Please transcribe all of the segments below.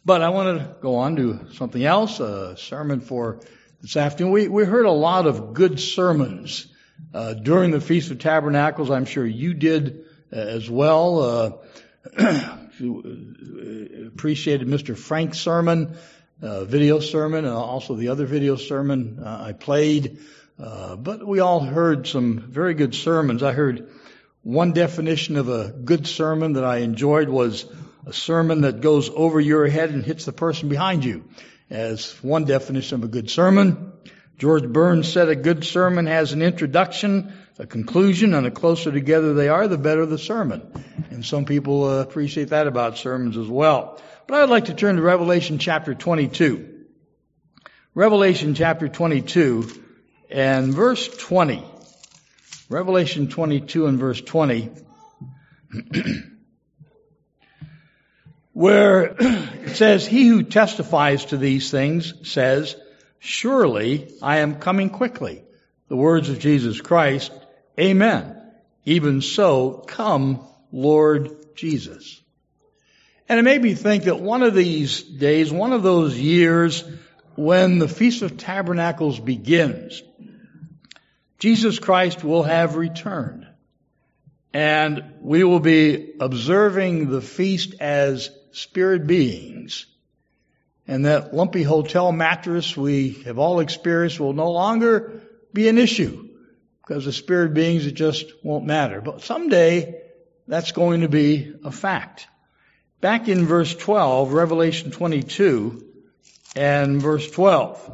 But I want to go on to something else, a sermon for this afternoon. We heard a lot of good sermons during the Feast of Tabernacles. I'm sure you did as well. Appreciated Mr. Frank's sermon, video sermon, and also the other video sermon I played. But we all heard some very good sermons. I heard one definition of a good sermon that I enjoyed was a sermon that goes over your head and hits the person behind you, as one definition of a good sermon. George Burns said a good sermon has an introduction, a conclusion, and the closer together they are, the better the sermon. And some people appreciate that about sermons as well. But I'd like to turn to Revelation chapter 22. Revelation chapter 22 and verse 20. Revelation 22 and verse 20. Where it says, "He who testifies to these things says, surely I am coming quickly." The words of Jesus Christ, amen. Even so, come, Lord Jesus. And it made me think that one of these days, one of those years when the Feast of Tabernacles begins, Jesus Christ will have returned. And we will be observing the feast as spirit beings. And that lumpy hotel mattress we have all experienced will no longer be an issue. Because the spirit beings, it just won't matter. But someday, that's going to be a fact. Back in verse 12, Revelation 22 and verse 12.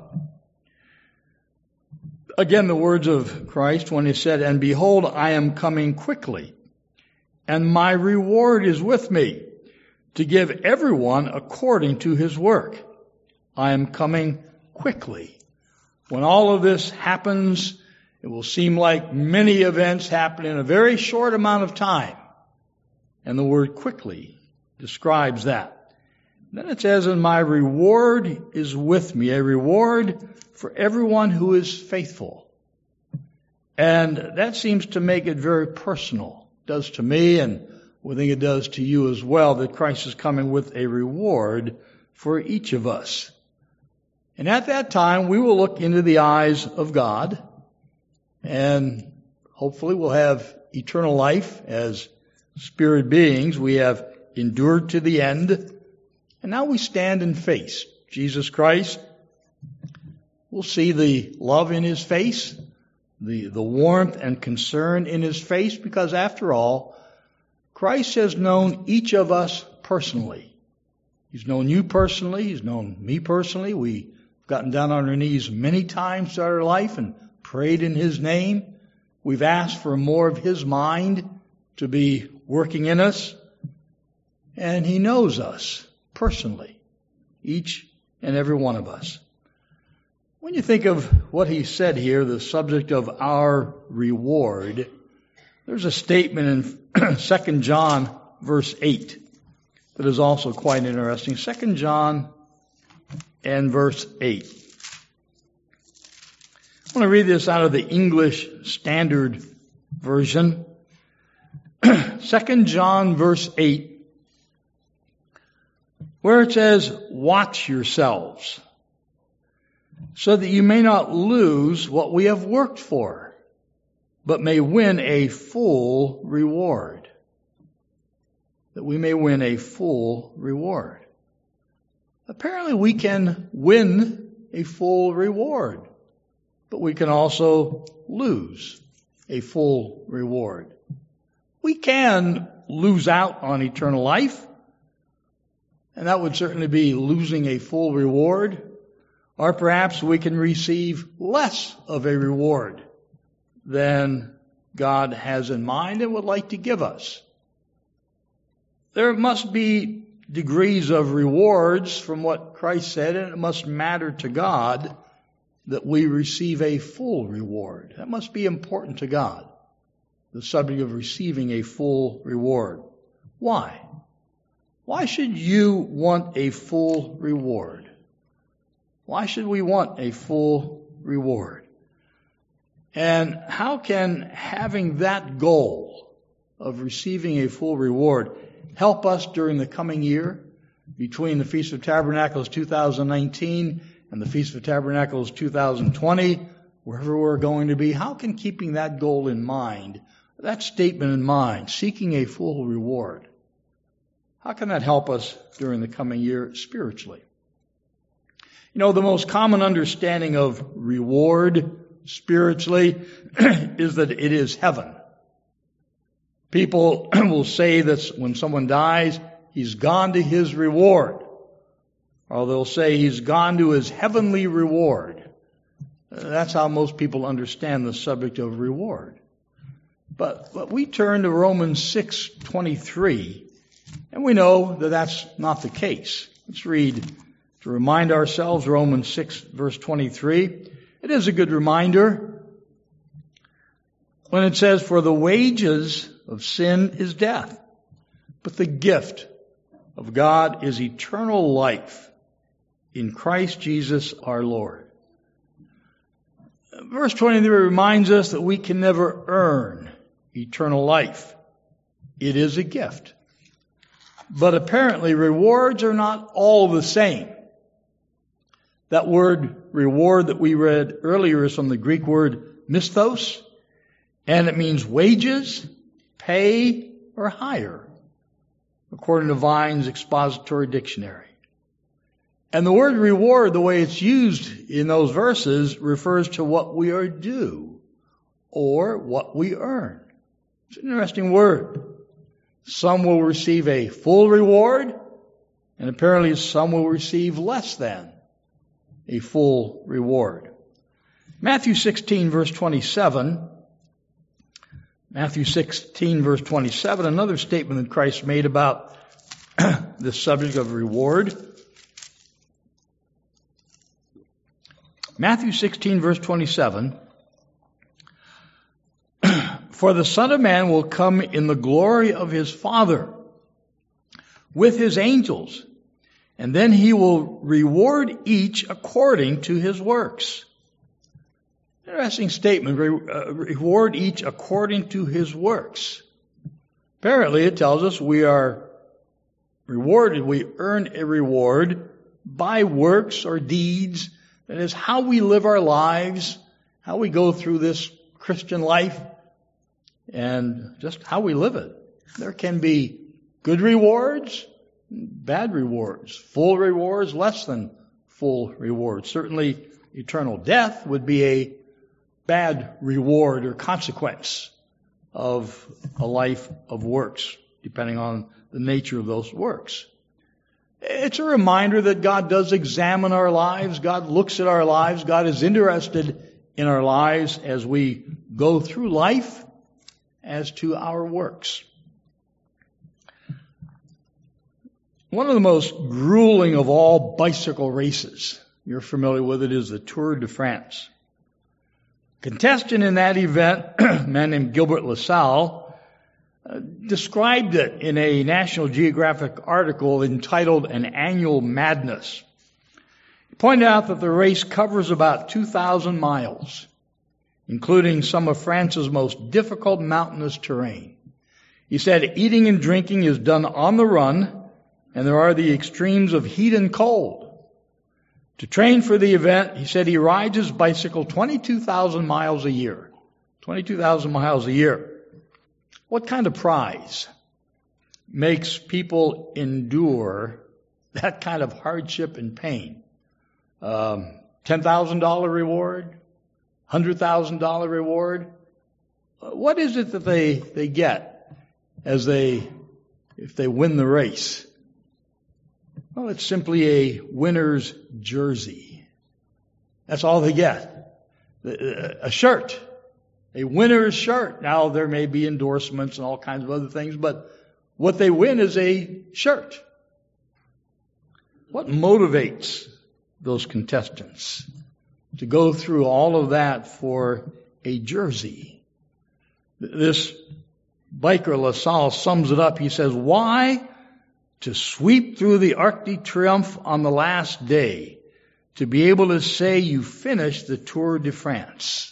Again, the words of Christ when he said, "And behold, I am coming quickly, and my reward is with me, to give everyone according to his work." I am coming quickly. When all of this happens, it will seem like many events happen in a very short amount of time. And the word quickly describes that. Then it says, "And my reward is with me," a reward for everyone who is faithful. And that seems to make it very personal. It does to me, and we think it does to you as well, that Christ is coming with a reward for each of us. And at that time, we will look into the eyes of God, and hopefully we'll have eternal life as spirit beings. We have endured to the end, and now we stand and face Jesus Christ. We'll see the love in his face, the warmth and concern in his face, because after all, Christ has known each of us personally. He's known you personally. He's known me personally. We've gotten down on our knees many times throughout our life and prayed in his name. We've asked for more of his mind to be working in us. And he knows us personally, each and every one of us. When you think of what he said here, the subject of our reward, there's a statement in 2 John verse 8 that is also quite interesting. 2 John and verse 8. I want to read this out of the English Standard Version. 2 John verse 8, where it says, "Watch yourselves, so that you may not lose what we have worked for, but may win a full reward." That we may win a full reward. Apparently we can win a full reward, but we can also lose a full reward. We can lose out on eternal life, and that would certainly be losing a full reward. Or perhaps we can receive less of a reward than God has in mind and would like to give us. There must be degrees of rewards from what Christ said, and it must matter to God that we receive a full reward. That must be important to God, the subject of receiving a full reward. Why? Why should you want a full reward? Why should we want a full reward? And how can having that goal of receiving a full reward help us during the coming year? between the Feast of Tabernacles 2019 and the Feast of Tabernacles 2020, wherever we're going to be, how can keeping that goal in mind, that statement in mind, seeking a full reward, how can that help us during the coming year spiritually? You know, the most common understanding of reward spiritually is that it is heaven. People will say that when someone dies, he's gone to his reward. Or they'll say he's gone to his heavenly reward. That's how most people understand the subject of reward. But we turn to Romans 6:23, and we know that that's not the case. Let's read, to remind ourselves, Romans 6, verse 23. It is a good reminder when it says, "For the wages of sin is death, but the gift of God is eternal life in Christ Jesus our Lord." Verse 23 reminds us that we can never earn eternal life. It is a gift. But apparently rewards are not all the same. That word reward that we read earlier is from the Greek word misthos, and it means wages, pay, or hire, according to Vine's Expository Dictionary. And the word reward, the way it's used in those verses, refers to what we are due or what we earn. It's an interesting word. Some will receive a full reward, and apparently some will receive less than a full reward. Matthew 16, verse 27. Matthew 16, verse 27, another statement that Christ made about the subject of reward. Matthew 16, verse 27. "For the Son of Man will come in the glory of his Father with his angels, and then he will reward each according to his works." Interesting statement, reward each according to his works. Apparently it tells us we are rewarded, we earn a reward by works or deeds. That is how we live our lives, how we go through this Christian life, and just how we live it. There can be good rewards, bad rewards, full rewards, less than full rewards. Certainly eternal death would be a bad reward or consequence of a life of works, depending on the nature of those works. It's a reminder that God does examine our lives. God looks at our lives. God is interested in our lives as we go through life as to our works. One of the most grueling of all bicycle races, you're familiar with it, is the Tour de France. Contestant in that event, a man named Gilbert LaSalle, described it in a National Geographic article entitled "An Annual Madness." He pointed out that the race covers about 2,000 miles, including some of France's most difficult mountainous terrain. He said eating and drinking is done on the run, and there are the extremes of heat and cold. To train for the event, he said he rides his bicycle 22,000 miles a year. 22,000 miles a year. What kind of prize makes people endure that kind of hardship and pain? $10,000 reward? $100,000 reward? What is it that they get if they win the race? Well, it's simply a winner's jersey. That's all they get. A shirt. A winner's shirt. Now, there may be endorsements and all kinds of other things, but what they win is a shirt. What motivates those contestants to go through all of that for a jersey? This biker LaSalle sums it up. He says, "Why? To sweep through the Arc de Triomphe on the last day, to be able to say you finished the Tour de France."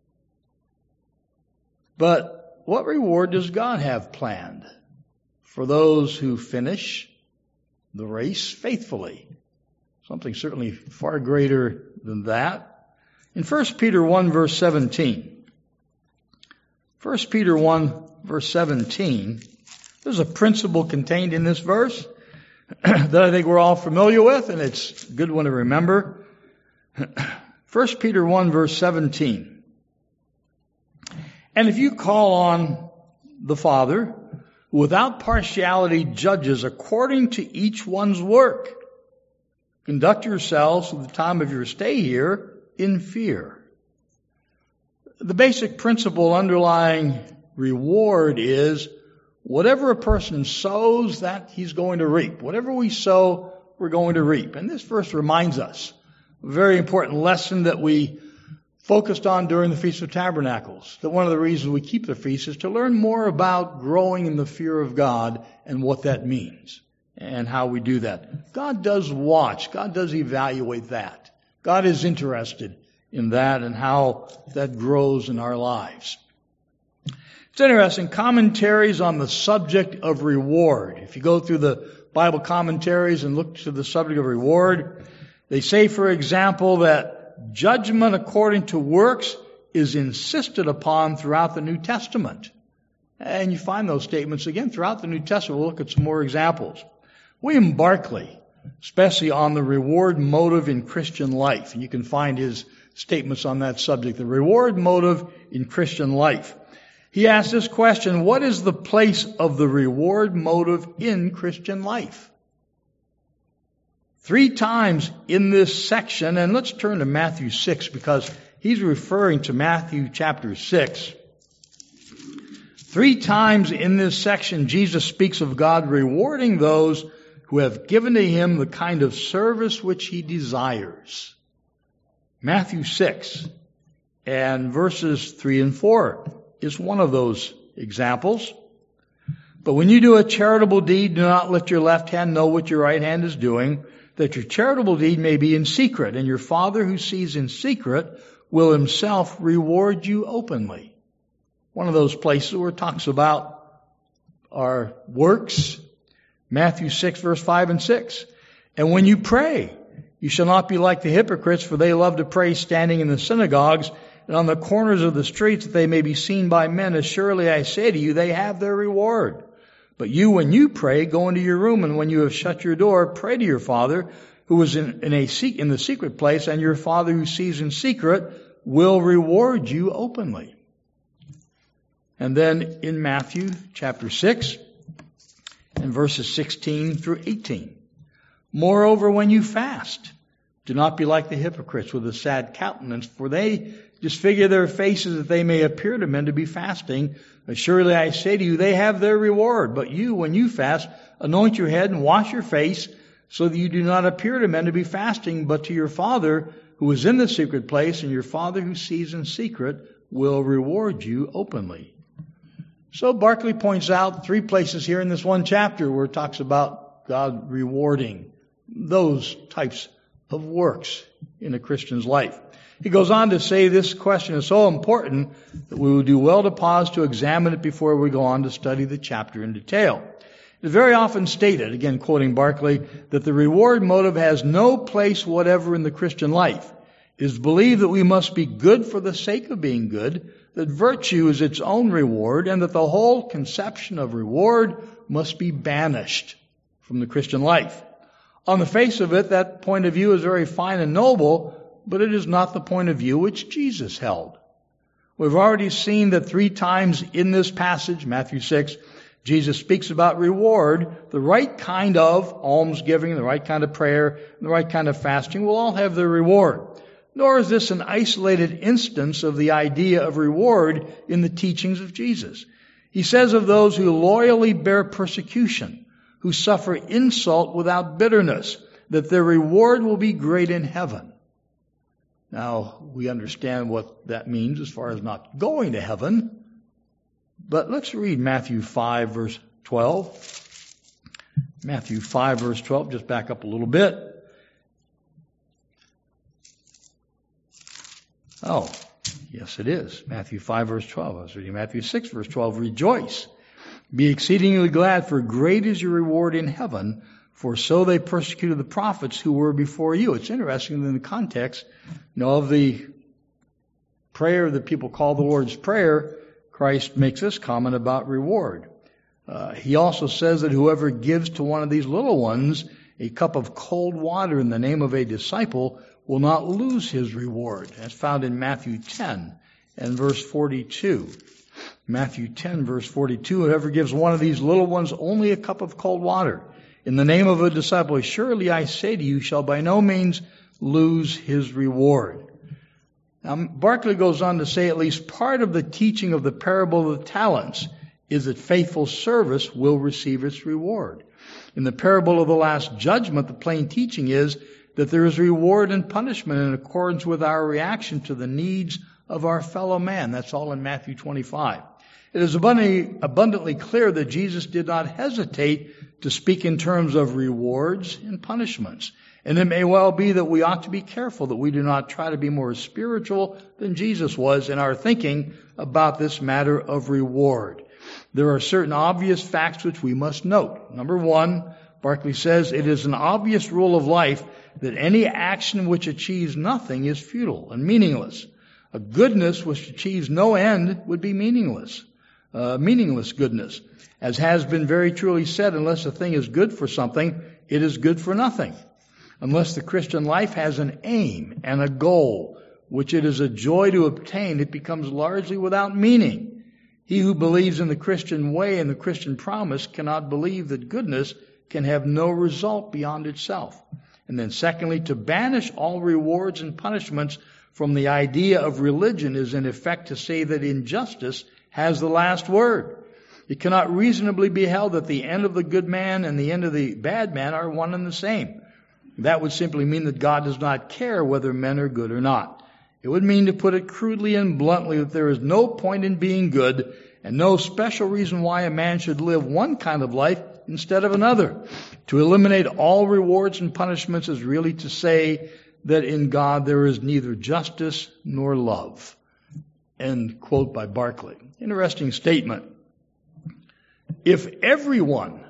But what reward does God have planned for those who finish the race faithfully. Something certainly far greater than that. In 1 Peter 1 verse 17, 1 Peter 1 verse 17, there's a principle contained in this verse that I think we're all familiar with, and it's a good one to remember. 1 Peter 1 verse 17. And if you call on the Father, who without partiality judges according to each one's work, conduct yourselves at the time of your stay here in fear. The basic principle underlying reward is whatever a person sows, that he's going to reap. Whatever we sow, we're going to reap. And this verse reminds us of a very important lesson that we focused on during the Feast of Tabernacles. That one of the reasons we keep the feast is to learn more about growing in the fear of God and what that means and how we do that. God does watch. God does evaluate that. God is interested in that and how that grows in our lives. It's interesting, commentaries on the subject of reward. If you go through the Bible commentaries and look to the subject of reward, they say, for example, that judgment according to works is insisted upon throughout the New Testament. And you find those statements again throughout the New Testament. We'll look at some more examples. William Barclay, especially on the reward motive in Christian life, and you can find his statements on that subject, the reward motive in Christian life. He asked this question, what is the place of the reward motive in Christian life? 3 times in this section, and let's turn to Matthew 6 because he's referring to Matthew chapter 6. 3 times in this section, Jesus speaks of God rewarding those who have given to him the kind of service which he desires. Matthew 6 and verses 3 and 4 is one of those examples. But when you do a charitable deed, do not let your left hand know what your right hand is doing, that your charitable deed may be in secret, and your Father who sees in secret will himself reward you openly. One of those places where it talks about our works. Matthew 6 verse 5 and 6. And when you pray, you shall not be like the hypocrites, for they love to pray standing in the synagogues and on the corners of the streets, that they may be seen by men. As surely I say to you, they have their reward. But you, when you pray, go into your room, and when you have shut your door, pray to your Father who is in the secret place, and your Father who sees in secret will reward you openly. And then in Matthew chapter 6 and verses 16 through 18. Moreover, when you fast, do not be like the hypocrites with a sad countenance, for they disfigure their faces that they may appear to men to be fasting. But surely I say to you, they have their reward. But you, when you fast, anoint your head and wash your face, so that you do not appear to men to be fasting, but to your Father who is in the secret place, and your Father who sees in secret will reward you openly. So Barclay points out 3 places here in this one chapter where it talks about God rewarding those types of works in a Christian's life. He goes on to say this question is so important that we will do well to pause to examine it before we go on to study the chapter in detail. It is very often stated, again quoting Barclay, that the reward motive has no place whatever in the Christian life. It is believed that we must be good for the sake of being good, that virtue is its own reward, and that the whole conception of reward must be banished from the Christian life. On the face of it, that point of view is very fine and noble, but it is not the point of view which Jesus held. We've already seen that 3 times in this passage, Matthew 6, Jesus speaks about reward. The right kind of almsgiving, the right kind of prayer, and the right kind of fasting will all have their reward. Nor is this an isolated instance of the idea of reward in the teachings of Jesus. He says of those who loyally bear persecution, who suffer insult without bitterness, that their reward will be great in heaven. Now, we understand what that means as far as not going to heaven. But let's read Matthew 5, verse 12. Matthew 5, verse 12, just back up a little bit. Oh, yes it is. Matthew 5, verse 12. I was reading Matthew 6, verse 12. Rejoice, be exceedingly glad, for great is your reward in heaven, For so they persecuted the prophets who were before you. It's interesting in the context, of the prayer that people call the Lord's Prayer, Christ makes this comment about reward. He also says that whoever gives to one of these little ones a cup of cold water in the name of a disciple will not lose his reward. That's found in Matthew 10 and verse 42. Matthew 10 verse 42, whoever gives one of these little ones only a cup of cold water in the name of a disciple, surely I say to you, shall by no means lose his reward. Now, Barclay goes on to say at least part of the teaching of the parable of the talents is that faithful service will receive its reward. In the parable of the Last Judgment, the plain teaching is that there is reward and punishment in accordance with our reaction to the needs of our fellow man. That's all in Matthew 25. It is abundantly clear that Jesus did not hesitate to speak in terms of rewards and punishments. And it may well be that we ought to be careful that we do not try to be more spiritual than Jesus was in our thinking about this matter of reward. There are certain obvious facts which we must note. Number one, Barclay says, it is an obvious rule of life that any action which achieves nothing is futile and meaningless. A goodness which achieves no end would be meaningless goodness. As has been very truly said, unless a thing is good for something, it is good for nothing. Unless the Christian life has an aim and a goal, which it is a joy to obtain, it becomes largely without meaning. He who believes in the Christian way and the Christian promise cannot believe that goodness can have no result beyond itself. And then secondly, to banish all rewards and punishments from the idea of religion is in effect to say that injustice has the last word. It cannot reasonably be held that the end of the good man and the end of the bad man are one and the same. That would simply mean that God does not care whether men are good or not. It would mean, to put it crudely and bluntly, that there is no point in being good and no special reason why a man should live one kind of life instead of another. To eliminate all rewards and punishments is really to say that in God there is neither justice nor love. End quote by Barclay. Interesting statement. If everyone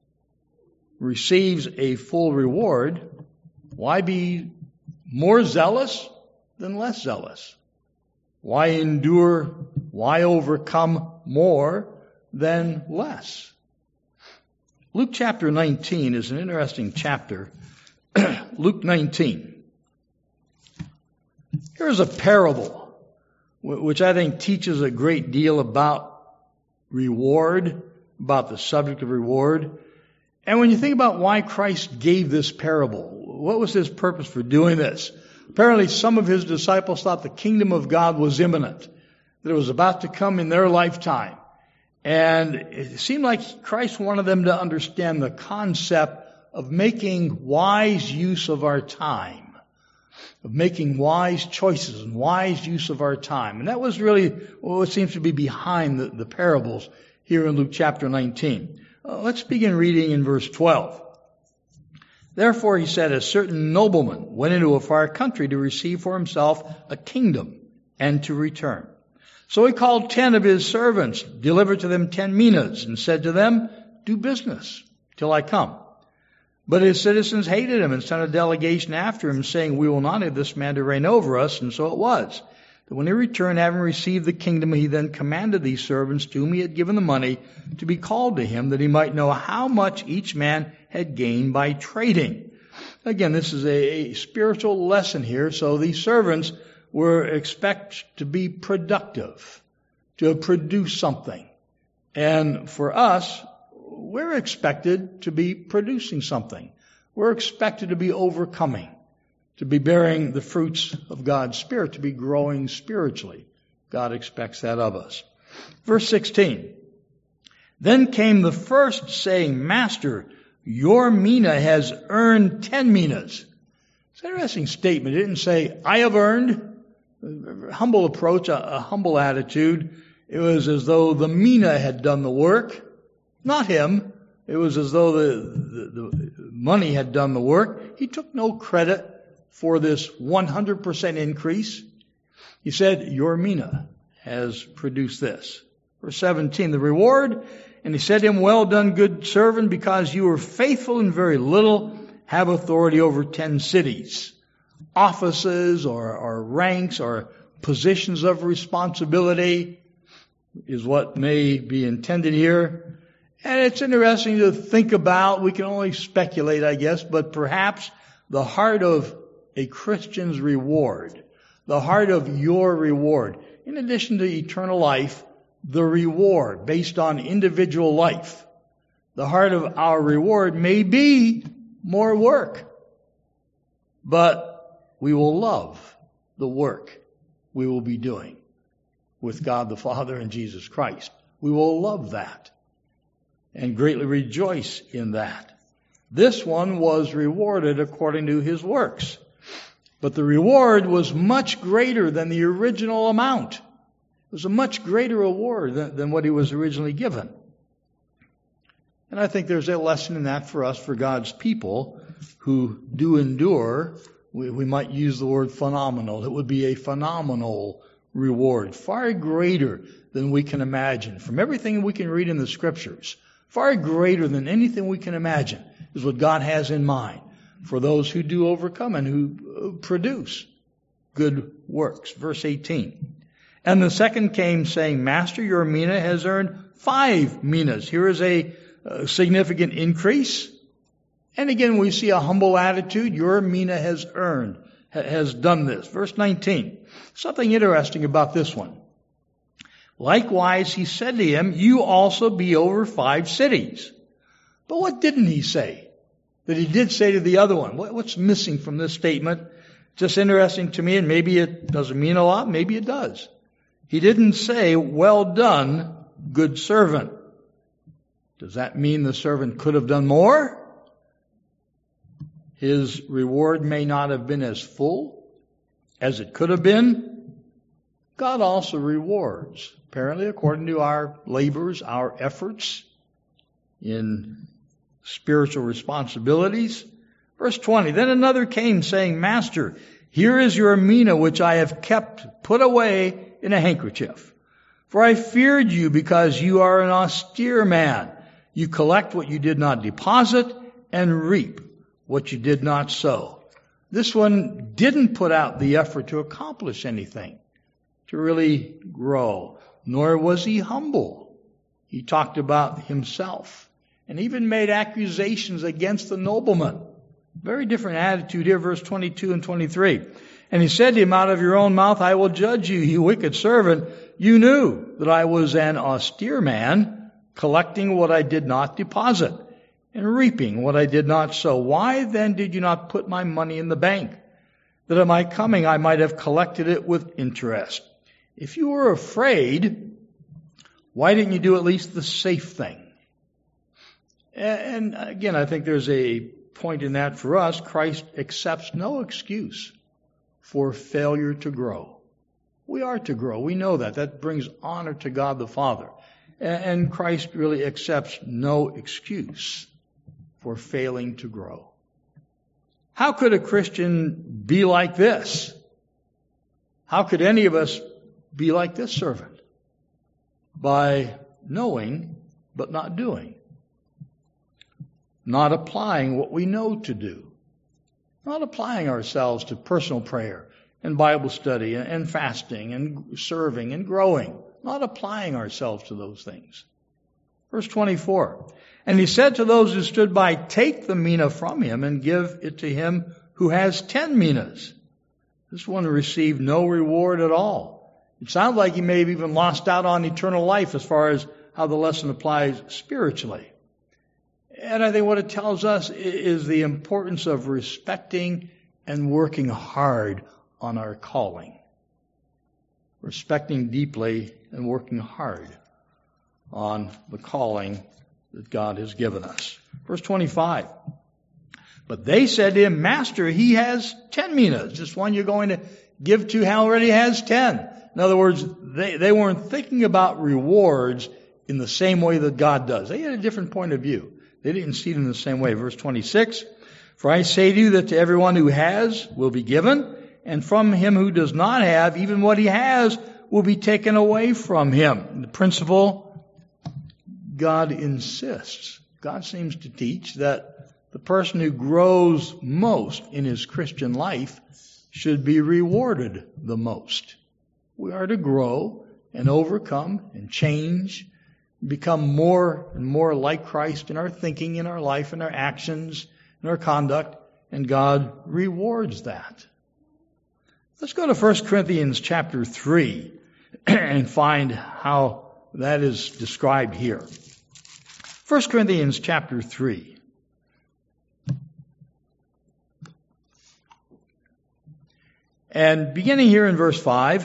receives a full reward, why be more zealous than less zealous? Why endure? Why overcome more than less? Luke chapter 19 is an interesting chapter. Luke 19. Here's a parable which I think teaches a great deal about reward, about the subject of reward. And when you think about why Christ gave this parable, what was his purpose for doing this? Apparently some of his disciples thought the kingdom of God was imminent, that it was about to come in their lifetime. And it seemed like Christ wanted them to understand the concept of making wise use of our time, of making wise choices and wise use of our time. And that was really what seems to be behind the parables here in Luke chapter 19. Let's begin reading in verse 12. Therefore, he said, a certain nobleman went into a far country to receive for himself a kingdom and to return. So he called 10 of his servants, delivered to them 10 minas, and said to them, do business till I come. But his citizens hated him and sent a delegation after him, saying, we will not have this man to reign over us. And so it was. That when he returned, having received the kingdom, he then commanded these servants to whom he had given the money to be called to him, that he might know how much each man had gained by trading. Again, this is a spiritual lesson here. So these servants were expected to be productive, to produce something. And for us, we're expected to be producing something. We're expected to be overcoming, to be bearing the fruits of God's Spirit, to be growing spiritually. God expects that of us. Verse 16. Then came the first, saying, Master, your mina has earned 10 minas. It's an interesting statement. It didn't say, I have earned. A humble approach, a humble attitude. It was as though the mina had done the work, not him. It was as though the money had done the work. He took no credit for this 100% increase. He said, your mina has produced this. Verse 17, the reward And he said to him, well done, good servant, because you were faithful in very little, have authority over 10 cities. Offices or ranks or positions of responsibility is what may be intended here. And it's interesting to think about. We can only speculate, I guess, but perhaps the heart of a Christian's reward, the heart of your reward, in addition to eternal life, the reward based on individual life. The heart of our reward may be more work, but we will love the work we will be doing with God the Father and Jesus Christ. We will love that and greatly rejoice in that. This one was rewarded according to his works, but the reward was much greater than the original amount. It was a much greater reward than what he was originally given. And I think there's a lesson in that for us, for God's people who do endure. We might use the word phenomenal. It would be a phenomenal reward, far greater than we can imagine. From everything we can read in the Scriptures, far greater than anything we can imagine is what God has in mind for those who do overcome and who produce good works. Verse 18. And the second came saying, Master, your mina has earned 5 minas. Here is a significant increase. And again, we see a humble attitude. Your mina has earned, has done this. Verse 19. Something interesting about this one. Likewise, he said to him, you also be over 5 cities. But what didn't he say that he did say to the other one? What's missing from this statement? Just interesting to me, and maybe it doesn't mean a lot, maybe it does. He didn't say, well done, good servant. Does that mean the servant could have done more? His reward may not have been as full as it could have been. God also rewards, apparently according to our labors, our efforts in spiritual responsibilities. Verse 20, then another came saying, Master, here is your mina which I have kept put away in a handkerchief. For I feared you because you are an austere man. You collect what you did not deposit and reap what you did not sow. This one didn't put out the effort to accomplish anything, to really grow, nor was he humble. He talked about himself and even made accusations against the nobleman. Very different attitude here, verse 22 and 23. And he said to him, out of your own mouth I will judge you, you wicked servant. You knew that I was an austere man, collecting what I did not deposit, and reaping what I did not sow. Why then did you not put my money in the bank, that at my coming I might have collected it with interest? If you were afraid, why didn't you do at least the safe thing? And again, I think there's a point in that for us. Christ accepts no excuse for failure to grow. We are to grow. We know that. That brings honor to God the Father. And Christ really accepts no excuse for failing to grow. How could a Christian be like this? How could any of us be like this servant? By knowing but not doing. Not applying what we know to do. Not applying ourselves to personal prayer and Bible study and fasting and serving and growing. Not applying ourselves to those things. Verse 24. And he said to those who stood by, take the mina from him and give it to him who has 10 minas. This one received no reward at all. It sounds like he may have even lost out on eternal life as far as how the lesson applies spiritually. And I think what it tells us is the importance of respecting and working hard on our calling. Respecting deeply and working hard on the calling that God has given us. Verse 25. But they said to him, Master, he has 10 minas. This one you're going to give to already has 10. In other words, they weren't thinking about rewards in the same way that God does. They had a different point of view. They didn't see it in the same way. Verse 26. For I say to you that to everyone who has will be given, and from him who does not have, even what he has will be taken away from him. The principle God insists? God seems to teach that the person who grows most in his Christian life should be rewarded the most. We are to grow and overcome and change, become more and more like Christ in our thinking, in our life, in our actions, in our conduct, and God rewards that. Let's go to 1 Corinthians chapter 3 and find how that is described here. 1 Corinthians chapter 3. And beginning here in verse 5,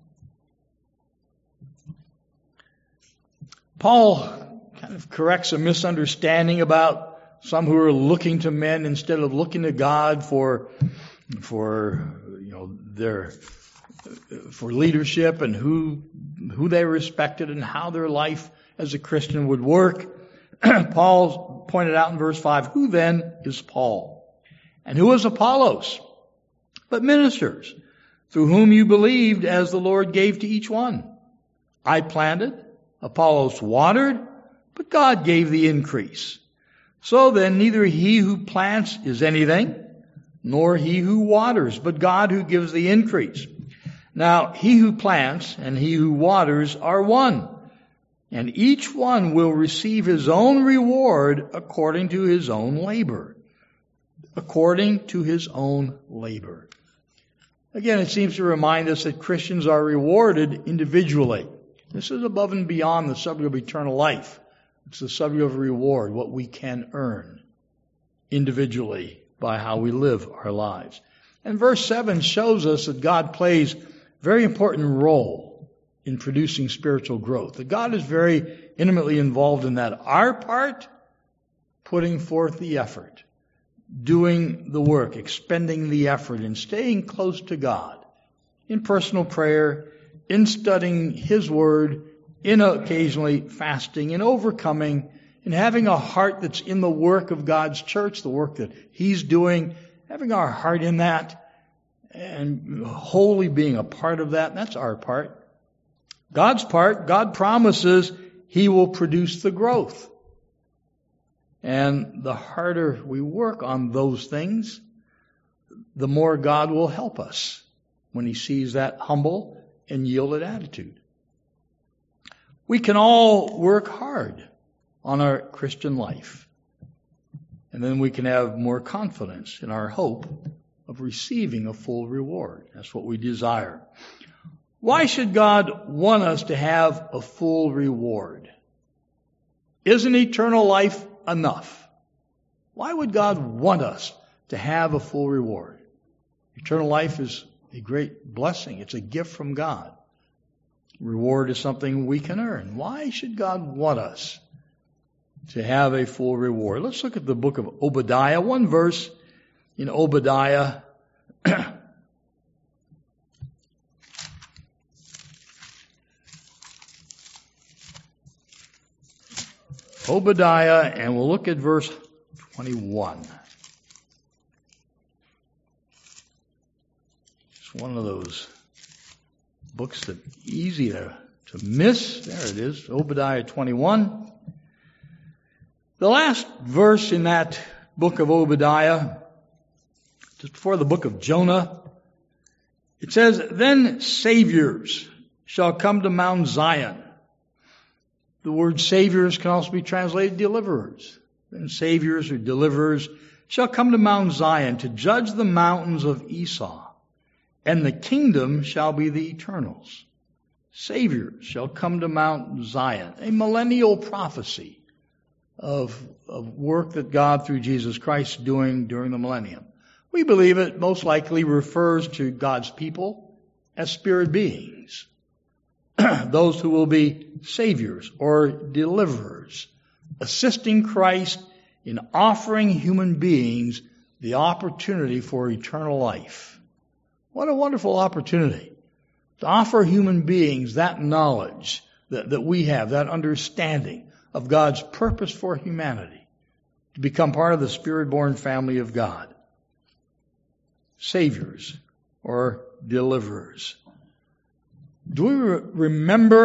Paul kind of corrects a misunderstanding about some who are looking to men instead of looking to God for leadership and who they respected and how their life as a Christian would work. Paul pointed out in verse 5, who then is Paul? And who is Apollos? But ministers, through whom you believed as the Lord gave to each one. I planted, Apollos watered, but God gave the increase. So then neither he who plants is anything, nor he who waters, but God who gives the increase. Now he who plants and he who waters are one, and each one will receive his own reward according to his own labor. According to his own labor. Again, it seems to remind us that Christians are rewarded individually. This is above and beyond the subject of eternal life. It's the subject of reward, what we can earn individually by how we live our lives. And verse 7 shows us that God plays a very important role in producing spiritual growth. That God is very intimately involved in that. Our part, putting forth the effort, doing the work, expending the effort, and staying close to God in personal prayer, in studying His Word, in occasionally fasting, in overcoming, in having a heart that's in the work of God's church, the work that He's doing, having our heart in that, and wholly being a part of that. That's our part. God's part, God promises He will produce the growth. And the harder we work on those things, the more God will help us when He sees that humble and yielded attitude. We can all work hard on our Christian life. And then we can have more confidence in our hope of receiving a full reward. That's what we desire. Why should God want us to have a full reward? Isn't eternal life enough? Why would God want us to have a full reward? Eternal life is a great blessing. It's a gift from God. Reward is something we can earn. Why should God want us to have a full reward? Let's look at the book of Obadiah. One verse in Obadiah. Obadiah, and we'll look at verse 21. It's one of those books that's easy to miss. There it is, Obadiah 21. The last verse in that book of Obadiah, just before the book of Jonah, it says, "Then saviors shall come to Mount Zion." The word saviors can also be translated deliverers. Then saviors or deliverers shall come to Mount Zion to judge the mountains of Esau, and the kingdom shall be the Eternal's. Saviors shall come to Mount Zion, a millennial prophecy of work that God through Jesus Christ doing during the millennium. We believe it most likely refers to God's people as spirit beings. Those who will be saviors or deliverers, assisting Christ in offering human beings the opportunity for eternal life. What a wonderful opportunity to offer human beings that knowledge that we have, that understanding of God's purpose for humanity, to become part of the Spirit-born family of God. Saviors or deliverers. Do we remember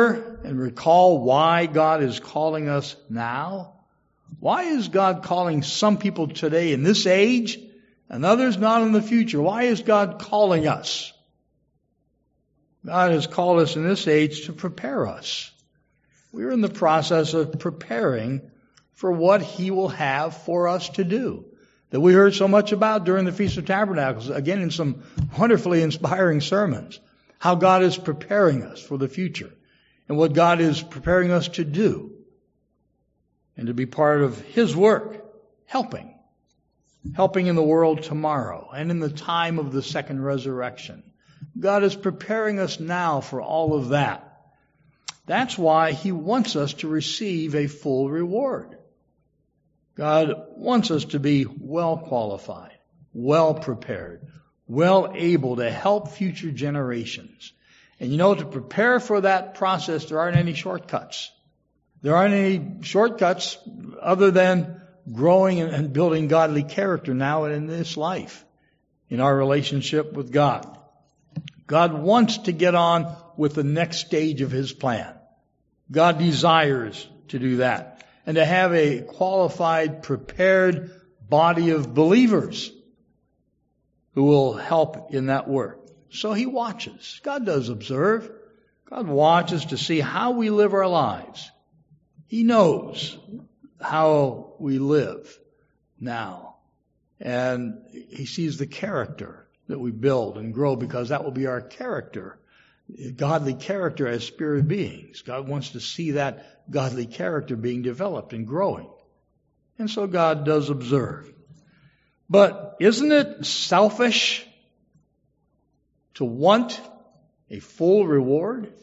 and recall why God is calling us now? Why is God calling some people today in this age and others not in the future? Why is God calling us? God has called us in this age to prepare us. We're in the process of preparing for what He will have for us to do, that we heard so much about during the Feast of Tabernacles, again in some wonderfully inspiring sermons, how God is preparing us for the future and what God is preparing us to do and to be part of His work, helping in the world tomorrow and in the time of the second resurrection. God is preparing us now for all of that. That's why He wants us to receive a full reward. God wants us to be well qualified, well prepared, well able to help future generations. And to prepare for that process, there aren't any shortcuts. There aren't any shortcuts other than growing and building godly character now and in this life, in our relationship with God. God wants to get on with the next stage of His plan. God desires to do that and to have a qualified, prepared body of believers who will help in that work. So He watches. God does observe. God watches to see how we live our lives. He knows how we live now. And He sees the character that we build and grow, because that will be our character, godly character as spirit beings. God wants to see that godly character being developed and growing. And so God does observe. But isn't it selfish to want a full reward?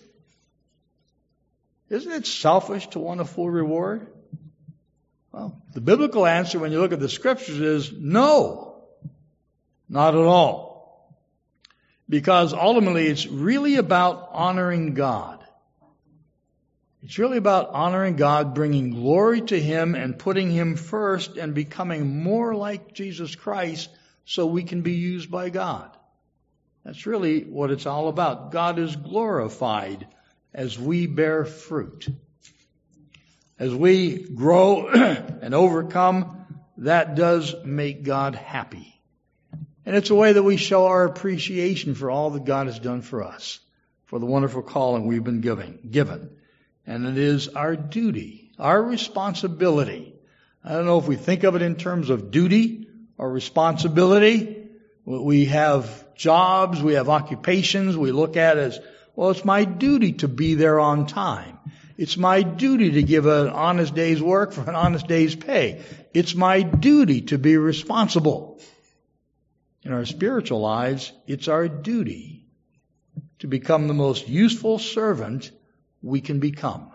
Isn't it selfish to want a full reward? Well, the biblical answer when you look at the Scriptures is no, not at all. Because ultimately it's really about honoring God. It's really about honoring God, bringing glory to Him and putting Him first and becoming more like Jesus Christ so we can be used by God. That's really what it's all about. God is glorified as we bear fruit. As we grow and overcome, that does make God happy. And it's a way that we show our appreciation for all that God has done for us, for the wonderful calling we've been given. And it is our duty, our responsibility. I don't know if we think of it in terms of duty or responsibility. We have jobs, we have occupations we look at as, well, it's my duty to be there on time. It's my duty to give an honest day's work for an honest day's pay. It's my duty to be responsible. In our spiritual lives, it's our duty to become the most useful servant we can become.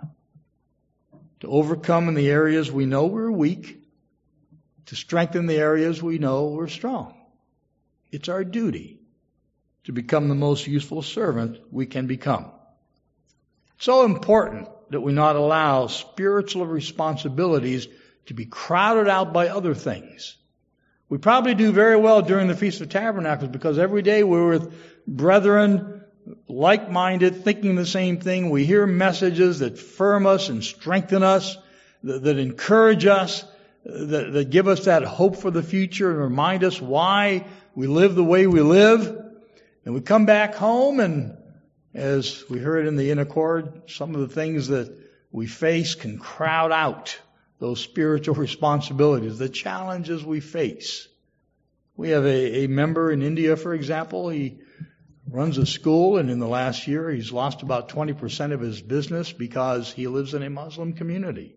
To overcome in the areas we know we're weak, to strengthen the areas we know we're strong. It's our duty to become the most useful servant we can become. It's so important that we not allow spiritual responsibilities to be crowded out by other things. We probably do very well during the Feast of Tabernacles because every day we're with brethren, like-minded, thinking the same thing. We hear messages that firm us and strengthen us, that encourage us, that give us that hope for the future and remind us why we live the way we live. And we come back home, and as we heard in the inner chord, some of the things that we face can crowd out those spiritual responsibilities, the challenges we face. We have a member in India, for example. He runs a school, and in the last year he's lost about 20% of his business because he lives in a Muslim community.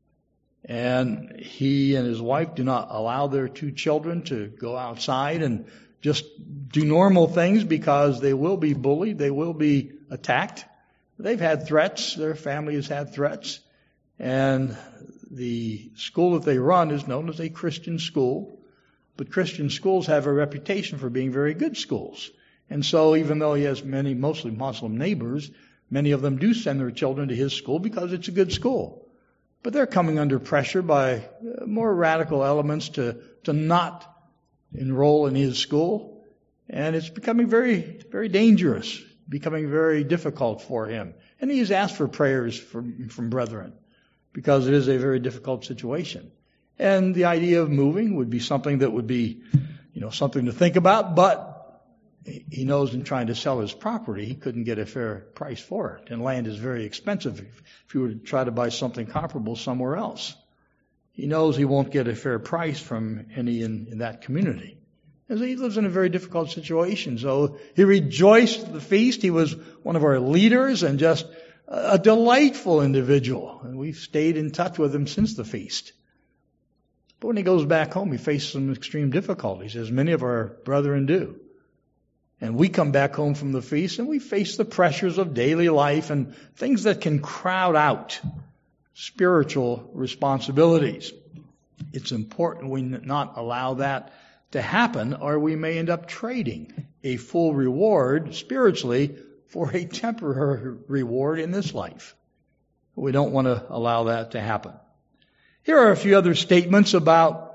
And he and his wife do not allow their 2 children to go outside and just do normal things because they will be bullied, they will be attacked. They've had threats, their family has had threats, and the school that they run is known as a Christian school, but Christian schools have a reputation for being very good schools. And so even though he has many mostly Muslim neighbors, many of them do send their children to his school because it's a good school. But they're coming under pressure by more radical elements to not enroll in his school. And it's becoming very, very dangerous becoming very difficult for him. And he's asked for prayers from brethren because it is a very difficult situation. And the idea of moving would be something that would be, something to think about, but he knows in trying to sell his property, he couldn't get a fair price for it. And land is very expensive if you were to try to buy something comparable somewhere else. He knows he won't get a fair price from any in that community. And so he lives in a very difficult situation. So he rejoiced at the feast. He was one of our leaders and just a delightful individual. And we've stayed in touch with him since the feast. But when he goes back home, he faces some extreme difficulties, as many of our brethren do. And we come back home from the feast and we face the pressures of daily life and things that can crowd out spiritual responsibilities. It's important we not allow that to happen, or we may end up trading a full reward spiritually for a temporary reward in this life. We don't want to allow that to happen. Here are a few other statements about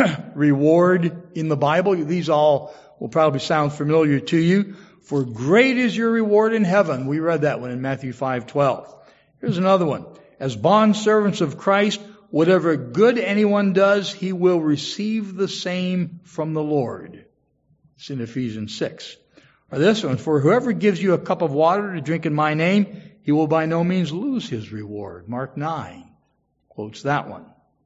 reward in the Bible. These all will probably sound familiar to you. For great is your reward in heaven. We read that one in Matthew 5:12. Here's another one. As bondservants of Christ, whatever good anyone does, he will receive the same from the Lord. It's in Ephesians 6. Or this one, for whoever gives you a cup of water to drink in my name, he will by no means lose his reward. Mark 9 quotes that one.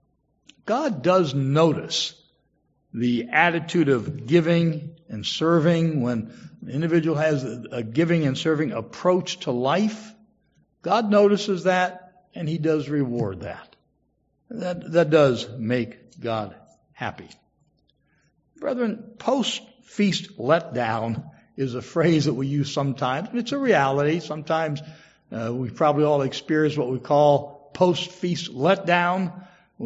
God does notice the attitude of giving and serving. When an individual has a giving and serving approach to life, God notices that and he does reward that. That does make God happy. Brethren, post-feast letdown is a phrase that we use sometimes, and it's a reality. Sometimes we probably all experience what we call post-feast letdown.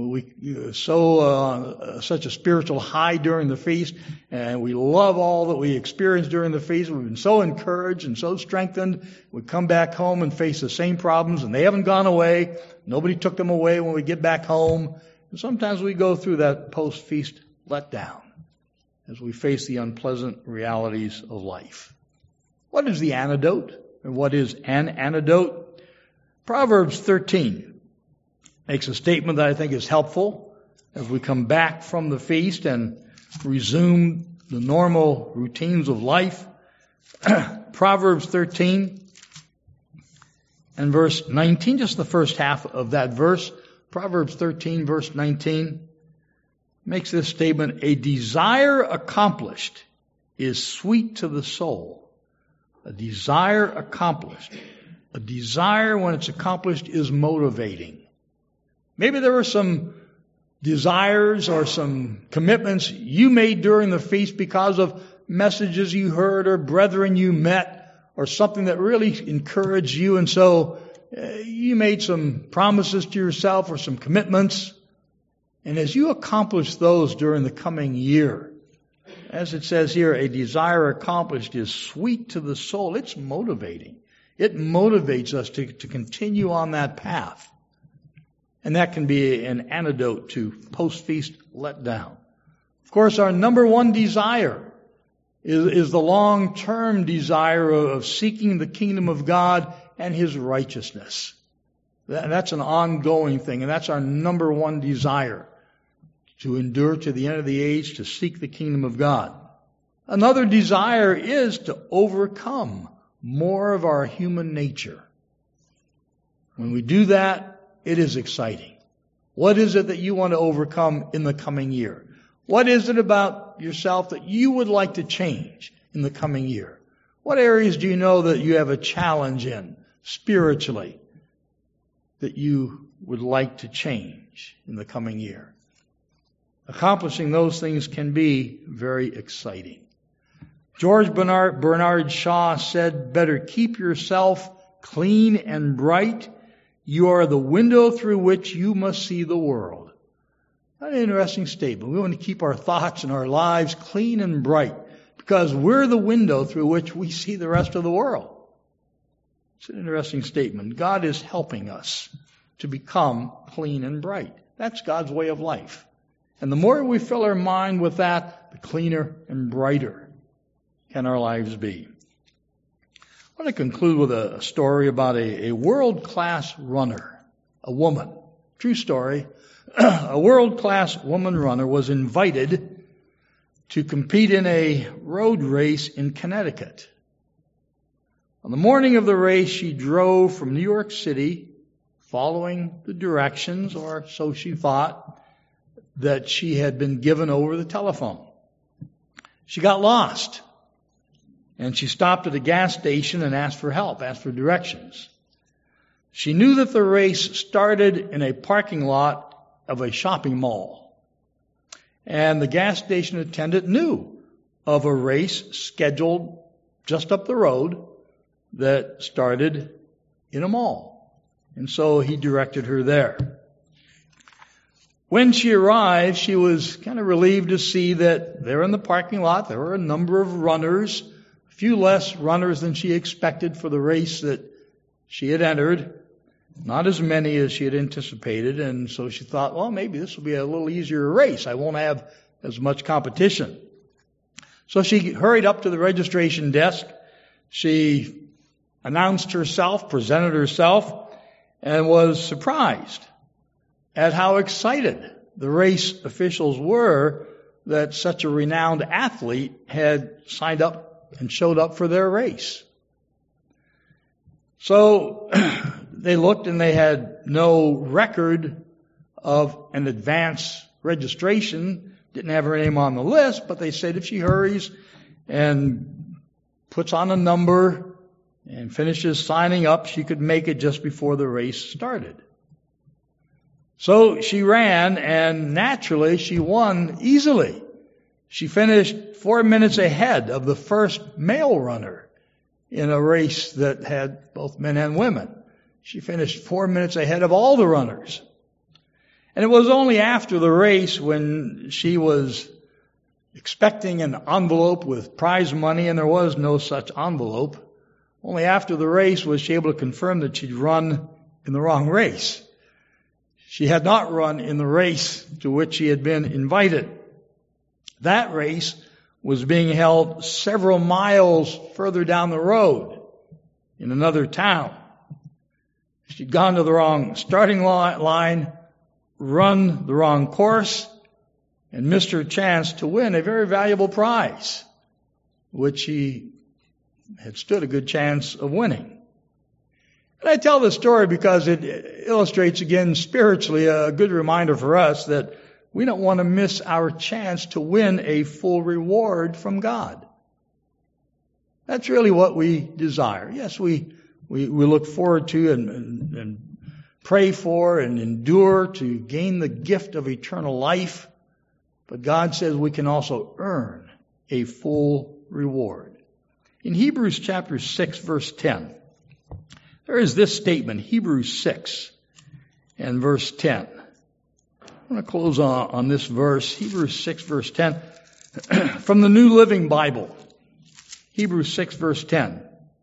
Such a spiritual high during the feast, and we love all that we experienced during the feast. We've been so encouraged and so strengthened. We come back home and face the same problems, and they haven't gone away. Nobody took them away when we get back home. And sometimes we go through that post-feast letdown as we face the unpleasant realities of life. What is the antidote? And what is an antidote? Proverbs 13 makes a statement that I think is helpful as we come back from the feast and resume the normal routines of life. Proverbs 13 and verse 19, just the first half of that verse. Proverbs 13 verse 19 makes this statement, a desire accomplished is sweet to the soul. A desire accomplished. A desire when it's accomplished is motivating. Maybe there were some desires or some commitments you made during the feast because of messages you heard or brethren you met or something that really encouraged you. And so you made some promises to yourself or some commitments. And as you accomplish those during the coming year, as it says here, a desire accomplished is sweet to the soul. It's motivating. It motivates us to continue on that path. And that can be an antidote to post-feast letdown. Of course, our number one desire is the long-term desire of seeking the kingdom of God and His righteousness. That's an ongoing thing, and that's our number one desire, to endure to the end of the age, to seek the kingdom of God. Another desire is to overcome more of our human nature. When we do that, it is exciting. What is it that you want to overcome in the coming year? What is it about yourself that you would like to change in the coming year? What areas do you know that you have a challenge in spiritually that you would like to change in the coming year? Accomplishing those things can be very exciting. George Bernard Shaw said, better keep yourself clean and bright. You are the window through which you must see the world. An interesting statement. We want to keep our thoughts and our lives clean and bright because we're the window through which we see the rest of the world. It's an interesting statement. God is helping us to become clean and bright. That's God's way of life. And the more we fill our mind with that, the cleaner and brighter can our lives be. I want to conclude with a story about a world-class runner, a woman. True story. A world-class woman runner was invited to compete in a road race in Connecticut. On the morning of the race, she drove from New York City, following the directions, or so she thought, that she had been given over the telephone. She got lost, and she stopped at a gas station and asked for help, asked for directions. She knew that the race started in a parking lot of a shopping mall, and the gas station attendant knew of a race scheduled just up the road that started in a mall. And so he directed her there. When she arrived, she was kind of relieved to see that there in the parking lot, there were a number of runners, a few less runners than she expected for the race that she had entered. Not as many as she had anticipated, and so she thought, well, maybe this will be a little easier race. I won't have as much competition. So she hurried up to the registration desk. She announced herself, presented herself, and was surprised at how excited the race officials were that such a renowned athlete had signed up and showed up for their race. So they looked and they had no record of an advance registration, didn't have her name on the list, but they said if she hurries and puts on a number and finishes signing up, she could make it just before the race started. So she ran, and naturally she won easily. She finished 4 minutes ahead of the first male runner in a race that had both men and women. She finished 4 minutes ahead of all the runners. And it was only after the race, when she was expecting an envelope with prize money, and there was no such envelope, only after the race was she able to confirm that she'd run in the wrong race. She had not run in the race to which she had been invited. That race was being held several miles further down the road in another town. She'd gone to the wrong starting line, run the wrong course, and missed her chance to win a very valuable prize, which she had stood a good chance of winning. And I tell this story because it illustrates again spiritually a good reminder for us that we don't want to miss our chance to win a full reward from God. That's really what we desire. Yes, we look forward to and pray for and endure to gain the gift of eternal life. But God says we can also earn a full reward. In Hebrews chapter 6, verse 10, there is this statement, Hebrews 6 and verse 10. I'm going to close on this verse, Hebrews 6, verse 10, from the New Living Bible. Hebrews 6, verse 10.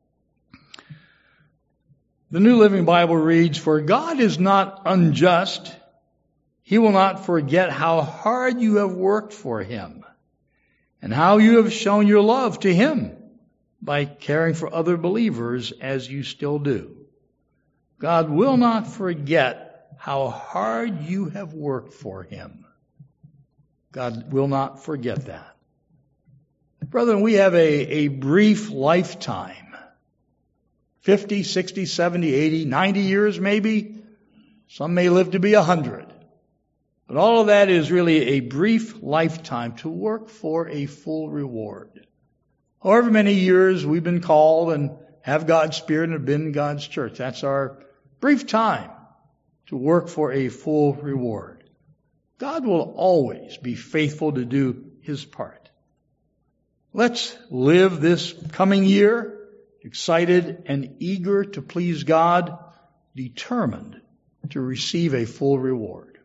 The New Living Bible reads, "For God is not unjust. He will not forget how hard you have worked for Him and how you have shown your love to Him by caring for other believers as you still do." God will not forget how hard you have worked for Him. God will not forget that. Brethren, we have a brief lifetime. 50, 60, 70, 80, 90 years maybe. Some may live to be 100. But all of that is really a brief lifetime to work for a full reward. However many years we've been called and have God's Spirit and have been in God's church, that's our brief time to work for a full reward. God will always be faithful to do His part. Let's live this coming year excited and eager to please God, determined to receive a full reward.